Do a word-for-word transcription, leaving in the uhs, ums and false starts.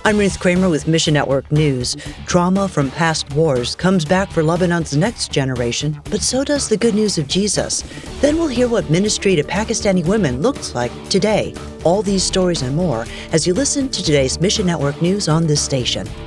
I'm Ruth Kramer with Mission Network News. Trauma from past wars comes back for Lebanon's next generation, but so does the good news of Jesus. Then we'll hear what ministry to Pakistani women looks like today. All these stories and more as you listen to today's Mission Network News on this station.